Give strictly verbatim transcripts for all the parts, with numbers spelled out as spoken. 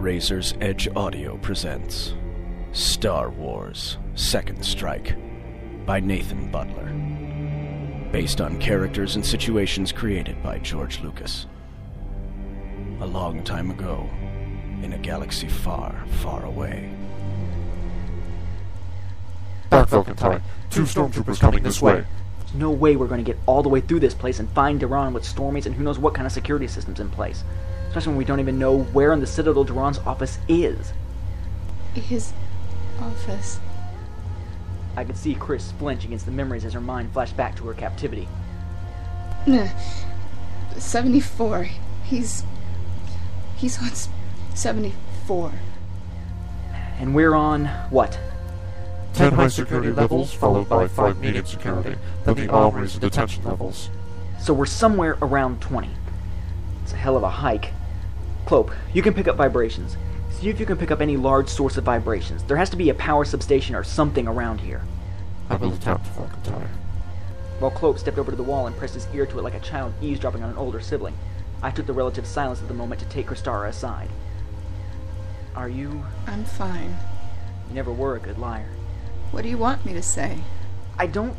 Razor's Edge Audio presents Star Wars Second Strike by Nathan Butler. Based on characters and situations created by George Lucas. A long time ago, in a galaxy far, far away. Back, Velkentai. Two stormtroopers coming this way. There's no way we're going to get all the way through this place and find Duran with Stormies and who knows what kind of security systems in place. Especially when we don't even know where in the Citadel Duran's office is. His office. I could see Chris flinch against the memories as her mind flashed back to her captivity. Nah. seventy-four. He's... He's on seventy-four. And we're on what? Ten high security levels, followed by five medium security, then the armories and detention levels. So we're somewhere around twenty. It's a hell of a hike. Clope, you can pick up vibrations. See if you can pick up any large source of vibrations. There has to be a power substation or something around here. I will attempt, Velkentai. While Clope stepped over to the wall and pressed his ear to it like a child eavesdropping on an older sibling, I took the relative silence of the moment to take Kristara aside. Are you... I'm fine. You never were a good liar. What do you want me to say? I don't...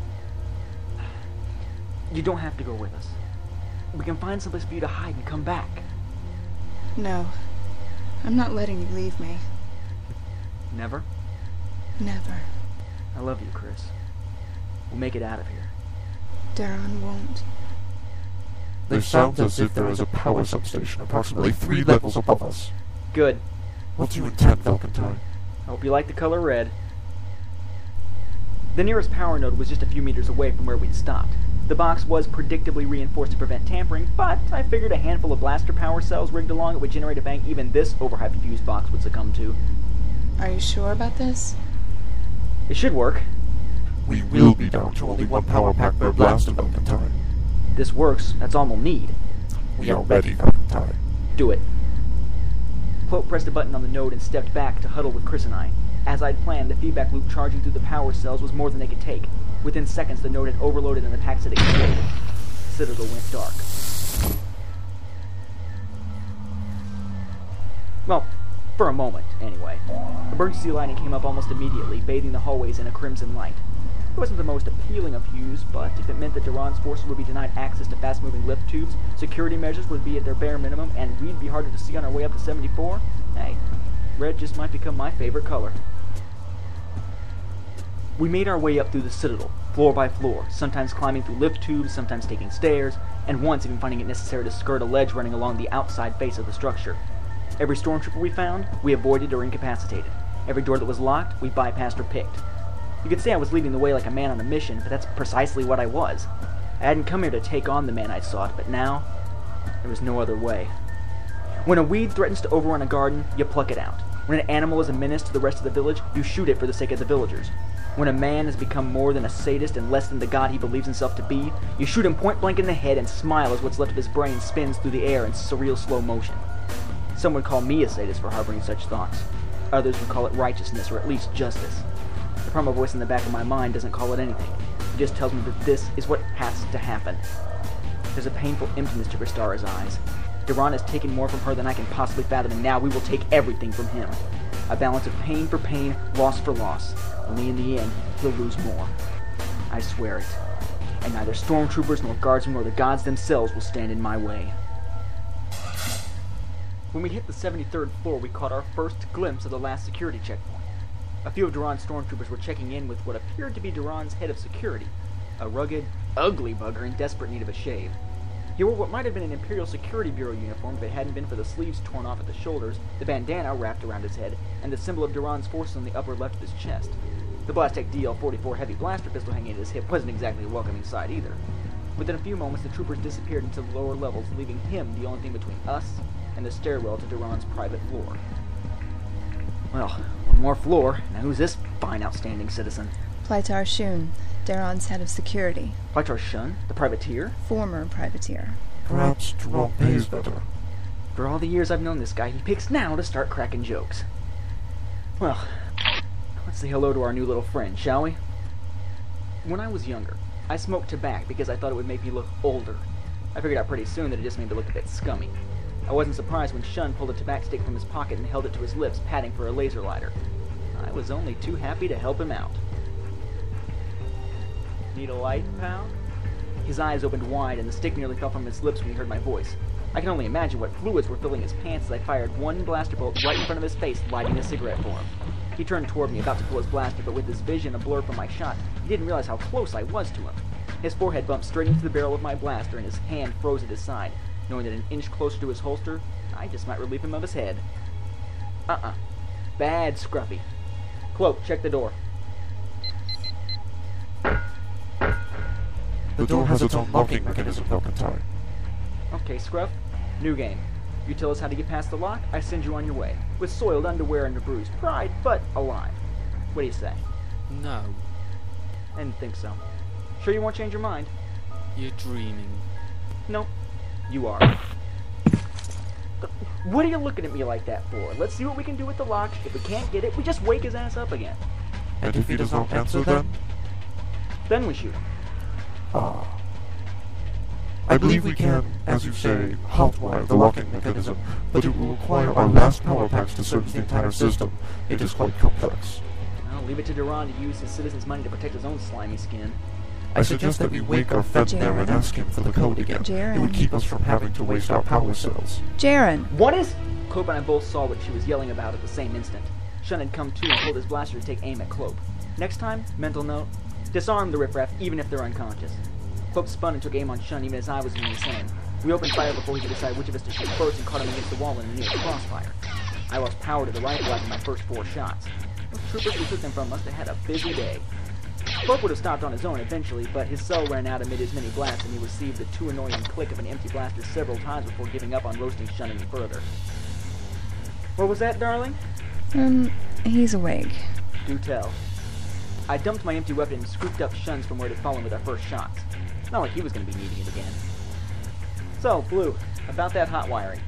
You don't have to go with us. We can find someplace for you to hide and come back. No. I'm not letting you leave me. Never? Never. I love you, Chris. We'll make it out of here. Duran won't. They sound as if there is a power substation approximately three levels above us. Good. What do you intend, Velkentai? I hope you like the color red. The nearest power node was just a few meters away from where we'd stopped. The box was predictably reinforced to prevent tampering, but I figured a handful of blaster power cells rigged along it would generate a bang even this overhyped fuse box would succumb to. Are you sure about this? It should work. We will be down to only one power pack per blaster, Velkentai. This works, that's all we'll need. We are ready, Velkentai. Do it. Clope pressed a button on the node and stepped back to huddle with Chris and I. As I'd planned, the feedback loop charging through the power cells was more than they could take. Within seconds, the node had overloaded and the packs had exploded. The Citadel went dark. Well, for a moment, anyway. Emergency lighting came up almost immediately, bathing the hallways in a crimson light. It wasn't the most appealing of hues, but if it meant that Duran's forces would be denied access to fast-moving lift tubes, security measures would be at their bare minimum, and we'd be harder to see on our way up to seventy-four, hey, red just might become my favorite color. We made our way up through the Citadel, floor by floor, sometimes climbing through lift tubes, sometimes taking stairs, and once even finding it necessary to skirt a ledge running along the outside face of the structure. Every stormtrooper we found, we avoided or incapacitated. Every door that was locked, we bypassed or picked. You could say I was leading the way like a man on a mission, but that's precisely what I was. I hadn't come here to take on the man I sought, but now, there was no other way. When a weed threatens to overrun a garden, you pluck it out. When an animal is a menace to the rest of the village, you shoot it for the sake of the villagers. When a man has become more than a sadist and less than the god he believes himself to be, you shoot him point blank in the head and smile as what's left of his brain spins through the air in surreal slow motion. Some would call me a sadist for harboring such thoughts. Others would call it righteousness or at least justice. The primal voice in the back of my mind doesn't call it anything. It just tells me that this is what has to happen. There's a painful emptiness to Kristara's eyes. Duran has taken more from her than I can possibly fathom, and now we will take everything from him. A balance of pain for pain, loss for loss. Only in the end, he'll lose more. I swear it. And neither stormtroopers nor guardsmen nor the gods themselves will stand in my way. When we hit the seventy-third floor, we caught our first glimpse of the last security checkpoint. A few of Duran's stormtroopers were checking in with what appeared to be Duran's head of security, a rugged, ugly bugger in desperate need of a shave. He wore what might have been an Imperial Security Bureau uniform if it hadn't been for the sleeves torn off at the shoulders, the bandana wrapped around his head, and the symbol of Duran's forces on the upper left of his chest. The Blastech D L forty-four heavy blaster pistol hanging at his hip wasn't exactly a welcoming sight either. Within a few moments, the troopers disappeared into the lower levels, leaving him the only thing between us and the stairwell to Duran's private floor. Well, one more floor. Now who's this fine, outstanding citizen? Plytar Shun, Duran's head of security. Plytar Shun, the privateer? Former privateer. Perhaps Duran pays better. For all the years I've known this guy, he picks now to start cracking jokes. Well, let's say hello to our new little friend, shall we? When I was younger, I smoked tobacco because I thought it would make me look older. I figured out pretty soon that it just made me look a bit scummy. I wasn't surprised when Shun pulled a tobacco stick from his pocket and held it to his lips, patting for a laser lighter. I was only too happy to help him out. Need a light, pal? His eyes opened wide, and the stick nearly fell from his lips when he heard my voice. I can only imagine what fluids were filling his pants as I fired one blaster bolt right in front of his face, lighting a cigarette for him. He turned toward me, about to pull his blaster, but with his vision a blur from my shot, he didn't realize how close I was to him. His forehead bumped straight into the barrel of my blaster, and his hand froze at his side. Knowing that an inch closer to his holster, I just might relieve him of his head. Uh-uh. Bad Scruffy. Cloak, check the door. The door has its own locking mechanism, Velcantar. Okay, Scruff. New game. You tell us how to get past the lock, I send you on your way. With soiled underwear and a bruised pride, but alive. What do you say? No, I didn't think so. Sure you won't change your mind? you're dreaming. No. You are. What are you looking at me like that for? Let's see what we can do with the lock. If we can't get it, we just wake his ass up again. And if he does not answer, then? Then we shoot him. Ah. I believe we can, as you say, hotwire the locking mechanism, but it will require our last power packs to service the entire system. It is quite complex. I'll leave it to Duran to use his citizens' money to protect his own slimy skin. I suggest that we wake our friend there and ask him for the code again. Jaren. It would keep us from having to waste our power cells. Jaren! What is... Clope and I both saw what she was yelling about at the same instant. Shun had come to and pulled his blaster to take aim at Clope. Next time, mental note, disarm the riffraff even if they're unconscious. Clope spun and took aim on Shun even as I was doing the same. We opened fire before he could decide which of us to shoot first and caught him against the wall in a near crossfire. I lost power to the rifle after my first four shots. Those troopers we took them from must have had a busy day. Clope would have stopped on his own eventually, but his cell ran out amid his many blasts and he received the too annoying click of an empty blaster several times before giving up on roasting Shun any further. What was that, darling? Um, he's awake. Do tell. I dumped my empty weapon and scooped up Shun's from where it had fallen with our first shots. Not like he was going to be needing it again. So, Blue, about that hot wiring.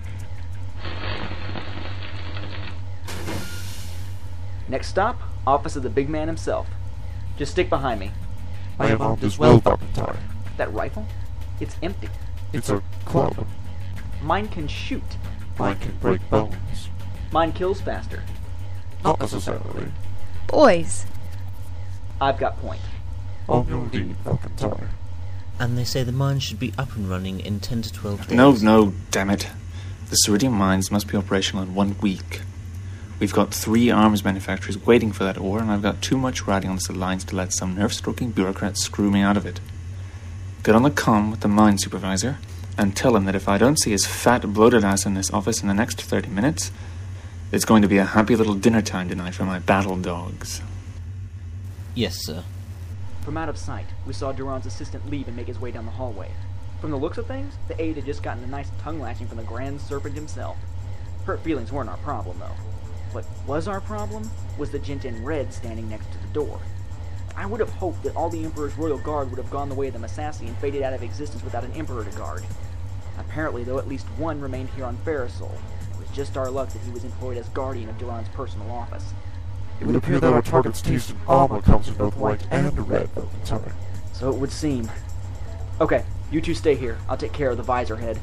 Next stop, office of the big man himself. Just stick behind me. I am armed as well, Velcantar. That rifle? It's empty. It's a club. Mine can shoot. Mine can break bones. Mine kills faster. Not necessarily. Boys! I've got point. On your lead, Velcantar. And they say the mine should be up and running in ten to twelve days. No, no, damn it. The Ceridium mines must be operational in one week. We've got three arms manufacturers waiting for that ore, and I've got too much riding on this alliance to let some nerve-stroking bureaucrat screw me out of it. Get on the comm with the mine supervisor, and tell him that if I don't see his fat, bloated ass in this office in the next thirty minutes, it's going to be a happy little dinner time tonight for my battle dogs. Yes, sir. From out of sight, we saw Duran's assistant leave and make his way down the hallway. From the looks of things, the aide had just gotten a nice tongue-lashing from the Grand Serpent himself. Hurt feelings weren't our problem, though. What was our problem was the gent in red standing next to the door. I would have hoped that all the Emperor's royal guard would have gone the way of the Massassi and faded out of existence without an Emperor to guard. Apparently, though, at least one remained here on Pharisol. It was just our luck that he was employed as guardian of Duran's personal office. It would appear that our target's taste in armor comes in both white and red, Velcantar. So it would seem. Okay, you two stay here. I'll take care of the visor head.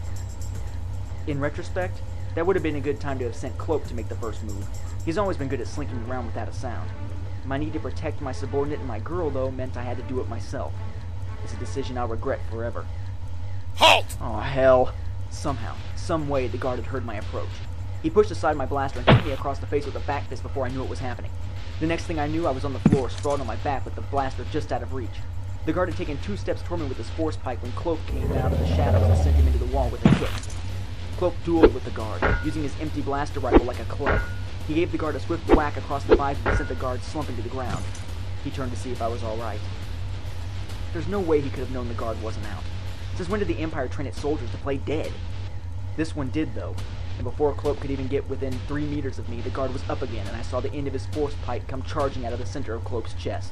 In retrospect, that would have been a good time to have sent Cloak to make the first move. He's always been good at slinking around without a sound. My need to protect my subordinate and my girl, though, meant I had to do it myself. It's a decision I'll regret forever. Halt! Oh, hell. Somehow, some way, the guard had heard my approach. He pushed aside my blaster and hit me across the face with a back fist before I knew what was happening. The next thing I knew, I was on the floor, sprawled on my back with the blaster just out of reach. The guard had taken two steps toward me with his force pike when Cloak came out of the shadows and sent him into the wall with a kick. Cloak dueled with the guard, using his empty blaster rifle like a club. He gave the guard a swift whack across the visor and sent the guard slumping to the ground. He turned to see if I was all right. There's no way he could have known the guard wasn't out. Since when did the Empire train its soldiers to play dead? This one did, though, and before Cloak could even get within three meters of me, the guard was up again, and I saw the end of his force pike come charging out of the center of Cloak's chest.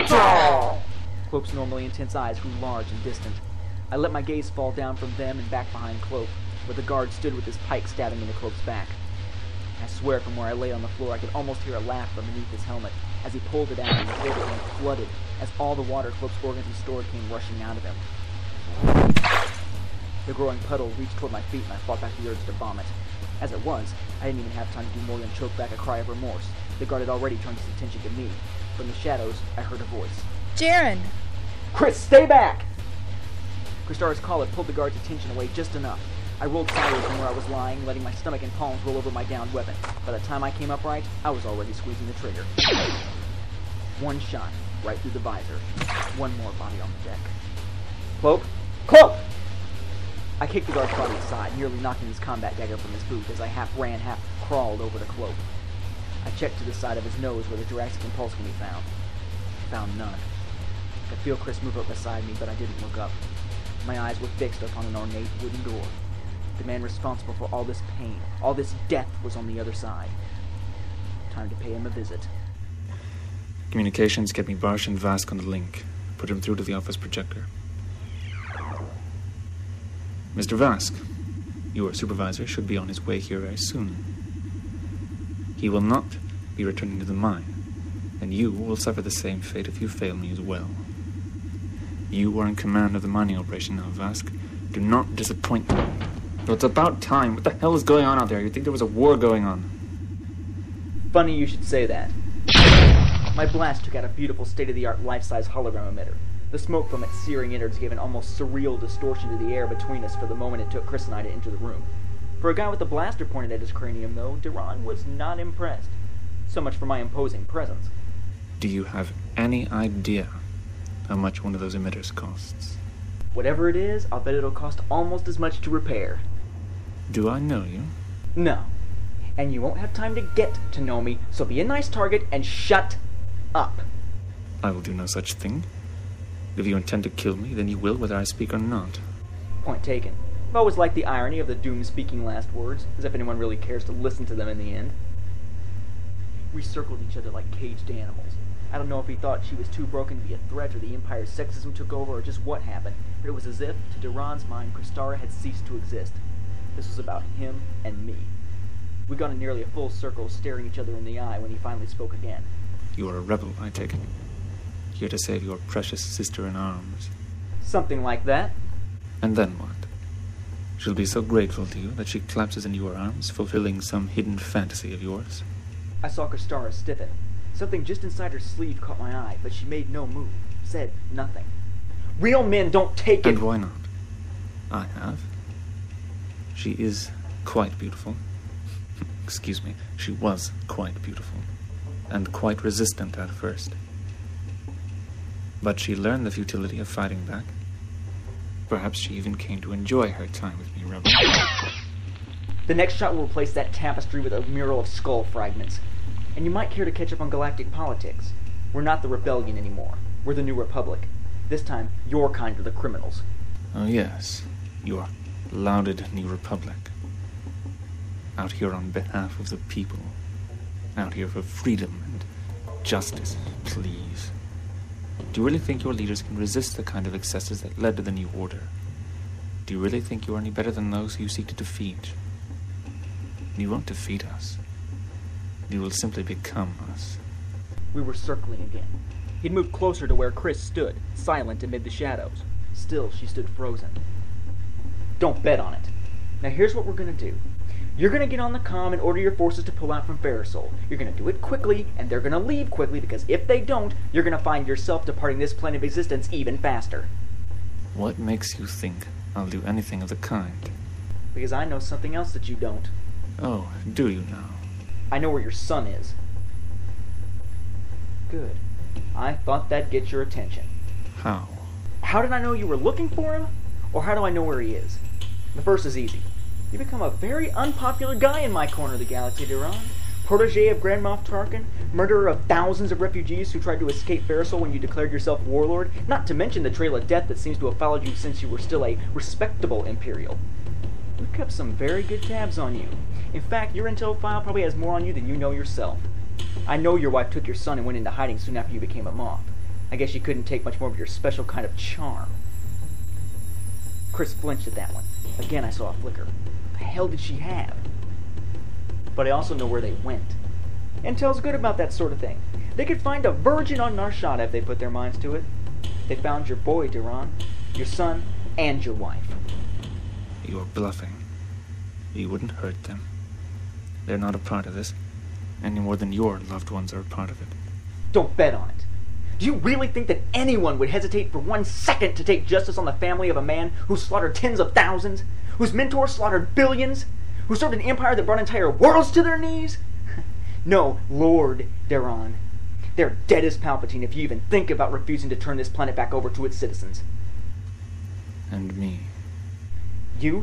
Cloak's normally intense eyes grew large and distant. I let my gaze fall down from them and back behind Cloak, where the guard stood with his pike stabbing into Cloak's back. I swear from where I lay on the floor I could almost hear a laugh from beneath his helmet as he pulled it out and the table went flooded as all the water Cloak's organs he stored came rushing out of him. The growing puddle reached toward my feet and I fought back the urge to vomit. As it was, I didn't even have time to do more than choke back a cry of remorse. The guard had already turned his attention to me. From the shadows, I heard a voice. Jaren! Chris, stay back! Kristara's call had pulled the guard's attention away just enough. I rolled sideways from where I was lying, letting my stomach and palms roll over my downed weapon. By the time I came upright, I was already squeezing the trigger. One shot, right through the visor. One more body on the deck. Cloak! Cloak! I kicked the guard's body aside, nearly knocking his combat dagger from his boot as I half ran, half crawled over the cloak. I checked to the side of his nose where the Jurassic impulse can be found. Found none. I could feel Chris move up beside me, but I didn't look up. My eyes were fixed upon an ornate wooden door. The man responsible for all this pain, all this death, was on the other side. Time to pay him a visit. Communications, get me Barsh and Vask on the link. Put him through to the office projector. Mister Vask, your supervisor should be on his way here very soon. He will not be returning to the mine, and you will suffer the same fate if you fail me as well. You are in command of the mining operation now, Vask. Do not disappoint me. So it's about time. What the hell is going on out there? You'd think there was a war going on. Funny you should say that. My blast took out a beautiful state-of-the-art life-size hologram emitter. The smoke from its searing innards gave an almost surreal distortion to the air between us for the moment it took Chris and I to enter the room. For a guy with a blaster pointed at his cranium, though, Duran was not impressed. So much for my imposing presence. Do you have any idea how much one of those emitters costs? Whatever it is, I'll bet it'll cost almost as much to repair. Do I know you? No. And you won't have time to get to know me, so be a nice target and shut up. I will do no such thing. If you intend to kill me, then you will, whether I speak or not. Point taken. I've always liked the irony of the Doom speaking last words, as if anyone really cares to listen to them in the end. We circled each other like caged animals. I don't know if he thought she was too broken to be a threat, or the Empire's sexism took over, or just what happened, but it was as if, to Duran's mind, Kristara had ceased to exist. This was about him and me. We'd gone in nearly a full circle, staring each other in the eye when he finally spoke again. You are a rebel, I take it. Here to save your precious sister in arms. Something like that. And then what? She'll be so grateful to you that she collapses into your arms, fulfilling some hidden fantasy of yours. I saw Kristara stiffen. Something just inside her sleeve caught my eye, but she made no move, said nothing. Real men don't take it. And why not? I have. She is quite beautiful. Excuse me, she was quite beautiful. And quite resistant at first. But she learned the futility of fighting back. Perhaps she even came to enjoy her time with me, Rebel. The next shot will replace that tapestry with a mural of skull fragments. And you might care to catch up on galactic politics. We're not the Rebellion anymore. We're the New Republic. This time, your kind are the criminals. Oh yes, your lauded New Republic. Out here on behalf of the people. Out here for freedom and justice, please. Do you really think your leaders can resist the kind of excesses that led to the New Order? Do you really think you are any better than those who you seek to defeat? You won't defeat us. You will simply become us. We were circling again. He'd moved closer to where Chris stood, silent amid the shadows. Still, she stood frozen. Don't bet on it. Now here's what we're gonna do. You're gonna get on the comm and order your forces to pull out from Ferrosol. You're gonna do it quickly, and they're gonna leave quickly, because if they don't, you're gonna find yourself departing this plane of existence even faster. What makes you think I'll do anything of the kind? Because I know something else that you don't. Oh, do you now? I know where your son is. Good. I thought that'd get your attention. How? How did I know you were looking for him? Or how do I know where he is? The first is easy. You become a very unpopular guy in my corner of the galaxy, Duran. Protege of Grand Moff Tarkin, murderer of thousands of refugees who tried to escape Ferrosol when you declared yourself warlord, not to mention the trail of death that seems to have followed you since you were still a respectable Imperial. We've kept some very good tabs on you. In fact, your intel file probably has more on you than you know yourself. I know your wife took your son and went into hiding soon after you became a Moff. I guess she couldn't take much more of your special kind of charm. Chris flinched at that one. Again, I saw a flicker. What the hell did she have? But I also know where they went. Intel's good about that sort of thing. They could find a virgin on Nar Shaddaa if they put their minds to it. They found your boy, Duran, your son, and your wife. You are bluffing. You wouldn't hurt them. They're not a part of this, any more than your loved ones are a part of it. Don't bet on it. Do you really think that anyone would hesitate for one second to take justice on the family of a man who slaughtered tens of thousands, whose mentor slaughtered billions, who served an empire that brought entire worlds to their knees? No, Lord Daron. They're dead as Palpatine if you even think about refusing to turn this planet back over to its citizens. And me. You?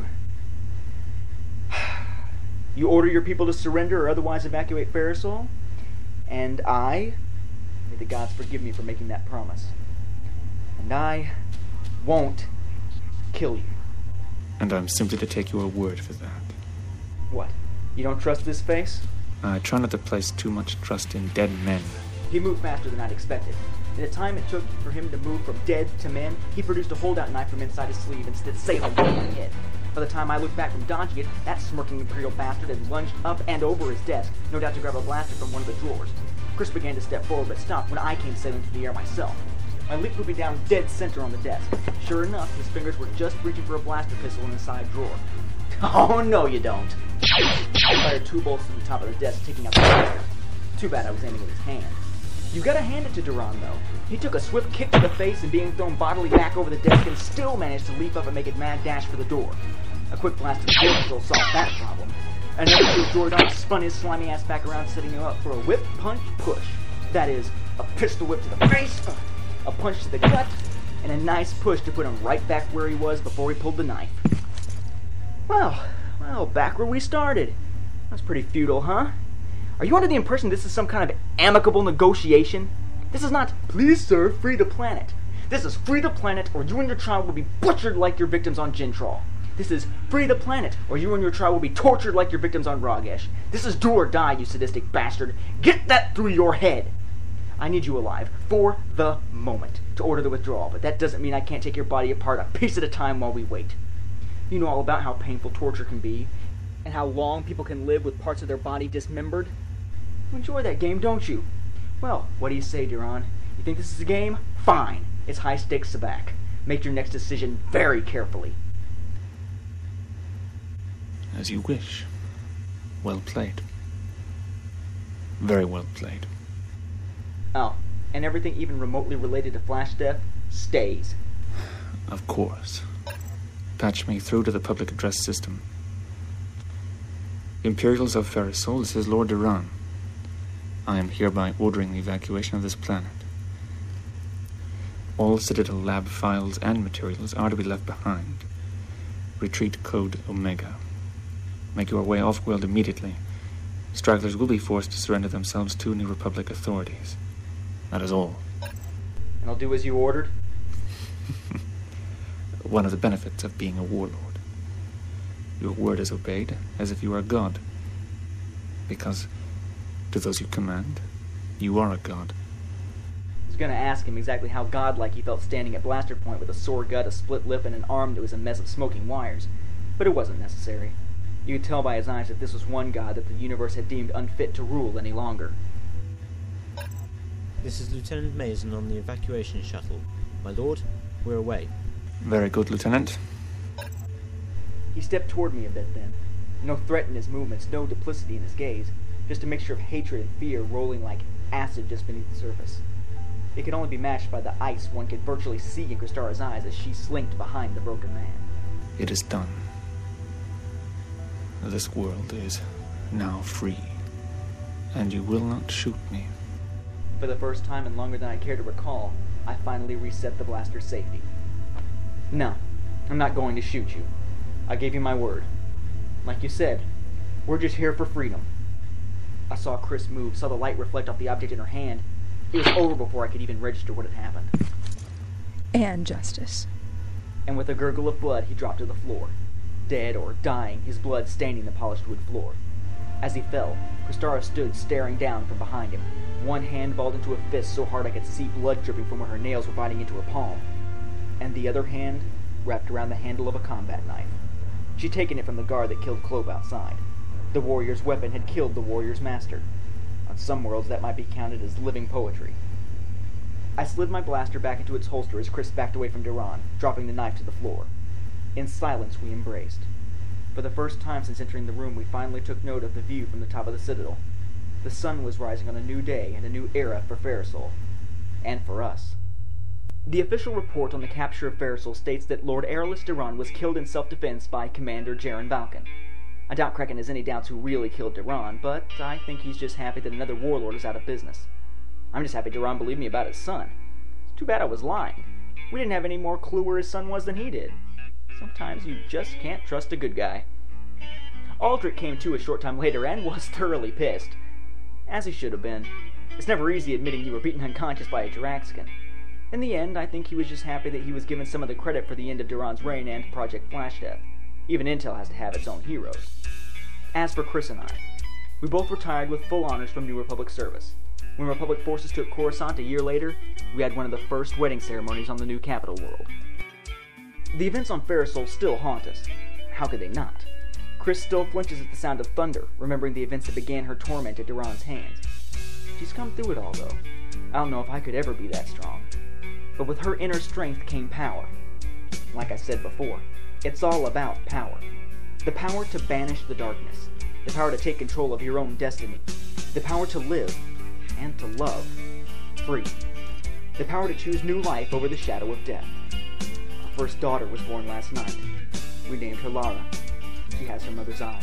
You order your people to surrender or otherwise evacuate Pharisol, and I, may the gods forgive me for making that promise, and I won't kill you. And I'm simply to take your word for that. What? You don't trust this face? I try not to place too much trust in dead men. He moved faster than I'd expected. In the time it took for him to move from dead to men, he produced a holdout knife from inside his sleeve instead of Salem over my head. By the time I looked back from dodging it, that smirking Imperial bastard had lunged up and over his desk, no doubt to grab a blaster from one of the drawers. Chris began to step forward, but stopped when I came sailing through the air myself. My leap put me down dead center on the desk. Sure enough, his fingers were just reaching for a blaster pistol in the side drawer. Oh, no you don't. I fired two bolts to the top of the desk, taking out the blaster. Too bad I was aiming at his hand. You gotta hand it to Daron, though. He took a swift kick to the face and being thrown bodily back over the desk and still managed to leap up and make a mad dash for the door. A quick blast of the door control solved that problem. Another two Jordan spun his slimy ass back around, setting him up for a whip, punch, push. That is, a pistol whip to the face, a punch to the gut, and a nice push to put him right back where he was before he pulled the knife. Well, well, back where we started. That's pretty futile, huh? Are you under the impression this is some kind of amicable negotiation? This is not, please sir, free the planet. This is free the planet or you and your child will be butchered like your victims on Jintrol. This is free the planet or you and your child will be tortured like your victims on Ragesh. This is do or die, you sadistic bastard. Get that through your head. I need you alive, for the moment, to order the withdrawal, but that doesn't mean I can't take your body apart a piece at a time while we wait. You know all about how painful torture can be, and how long people can live with parts of their body dismembered. You enjoy that game, don't you? Well, what do you say, Daron? You think this is a game? Fine. It's high stakes sabacc. Make your next decision very carefully. As you wish. Well played. Very well played. Oh, and everything even remotely related to Flash death stays. Of course. Patch me through to the public address system. Imperials of Pharisol, this is Lord Daron. I am hereby ordering the evacuation of this planet. All Citadel lab files and materials are to be left behind. Retreat code Omega. Make your way off-world immediately. Stragglers will be forced to surrender themselves to New Republic authorities. That is all. And I'll do as you ordered? One of the benefits of being a warlord. Your word is obeyed as if you are a god. Because to those you command, you are a god. I was going to ask him exactly how godlike he felt standing at blaster point with a sore gut, a split lip, and an arm that was a mess of smoking wires. But it wasn't necessary. You could tell by his eyes that this was one god that the universe had deemed unfit to rule any longer. This is Lieutenant Mason on the evacuation shuttle. My lord, we're away. Very good, Lieutenant. He stepped toward me a bit then. No threat in his movements, no duplicity in his gaze. Just a mixture of hatred and fear rolling like acid just beneath the surface. It could only be matched by the ice one could virtually see in Kristara's eyes as she slinked behind the broken man. It is done. This world is now free. And you will not shoot me. For the first time in longer than I care to recall, I finally reset the blaster's safety. No, I'm not going to shoot you. I gave you my word. Like you said, we're just here for freedom. I saw Chris move, saw the light reflect off the object in her hand. It was over before I could even register what had happened. And justice. And with a gurgle of blood, he dropped to the floor. Dead or dying, his blood staining the polished wood floor. As he fell, Kristara stood staring down from behind him, one hand balled into a fist so hard I could see blood dripping from where her nails were biting into her palm, and the other hand wrapped around the handle of a combat knife. She'd taken it from the guard that killed Clove outside. The warrior's weapon had killed the warrior's master. On some worlds, that might be counted as living poetry. I slid my blaster back into its holster as Chris backed away from Daron, dropping the knife to the floor. In silence, we embraced. For the first time since entering the room, we finally took note of the view from the top of the Citadel. The sun was rising on a new day and a new era for Pharisol. And for us. The official report on the capture of Pharisol states that Lord Aerolus Duran was killed in self-defense by Commander Jaren Valken. I doubt Kraken has any doubts who really killed Duran, but I think he's just happy that another warlord is out of business. I'm just happy Duran believed me about his son. It's too bad I was lying. We didn't have any more clue where his son was than he did. Sometimes you just can't trust a good guy. Aldrich came to a short time later and was thoroughly pissed. As he should have been. It's never easy admitting you were beaten unconscious by a Jaraxican. In the end, I think he was just happy that he was given some of the credit for the end of Duran's reign and Project Flash Death. Even Intel has to have its own heroes. As for Chris and I, we both retired with full honors from New Republic service. When Republic forces took Coruscant a year later, we had one of the first wedding ceremonies on the new capital world. The events on Pharisol still haunt us. How could they not? Chris still flinches at the sound of thunder, remembering the events that began her torment at Duran's hands. She's come through it all, though. I don't know if I could ever be that strong. But with her inner strength came power. Like I said before, it's all about power. The power to banish the darkness. The power to take control of your own destiny. The power to live, and to love, free. The power to choose new life over the shadow of death. Our first daughter was born last night. We named her Lara. She has her mother's eyes.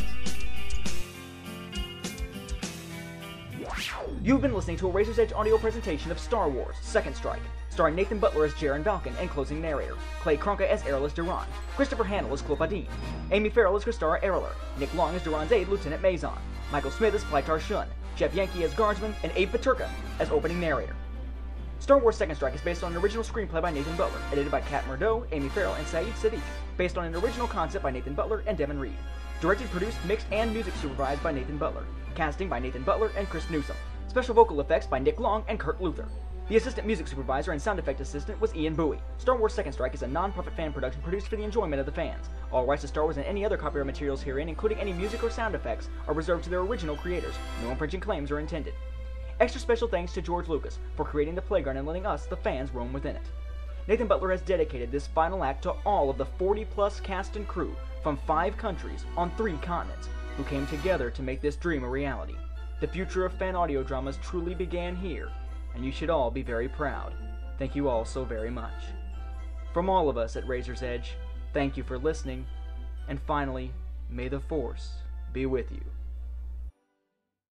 You've been listening to a Razor's Edge audio presentation of Star Wars Second Strike, starring Nathan Butler as Jaren Valken and closing narrator, Clay Cronka as Aerolus Duran, Christopher Hannell as Clopin, Amy Farrell as Kristara Ereler, Nick Long as Duran's aide, Lieutenant Mazon, Michael Smith as Plytar Shun, Jeff Yankee as Guardsman, and Abe Paterka as opening narrator. Star Wars Second Strike is based on an original screenplay by Nathan Butler, edited by Kat Murdo, Amy Farrell, and Saeed Sadiq, based on an original concept by Nathan Butler and Devin Reed. Directed, produced, mixed, and music supervised by Nathan Butler. Casting by Nathan Butler and Chris Newsom. Special vocal effects by Nick Long and Kurt Luther. The assistant music supervisor and sound effect assistant was Ian Bowie. Star Wars Second Strike is a non-profit fan production produced for the enjoyment of the fans. All rights to Star Wars and any other copyright materials herein, including any music or sound effects, are reserved to their original creators. No infringing claims are intended. Extra special thanks to George Lucas for creating the playground and letting us, the fans, roam within it. Nathan Butler has dedicated this final act to all of the forty plus cast and crew from five countries on three continents who came together to make this dream a reality. The future of fan audio dramas truly began here, and you should all be very proud. Thank you all so very much. From all of us at Razor's Edge, thank you for listening, and finally, may the Force be with you.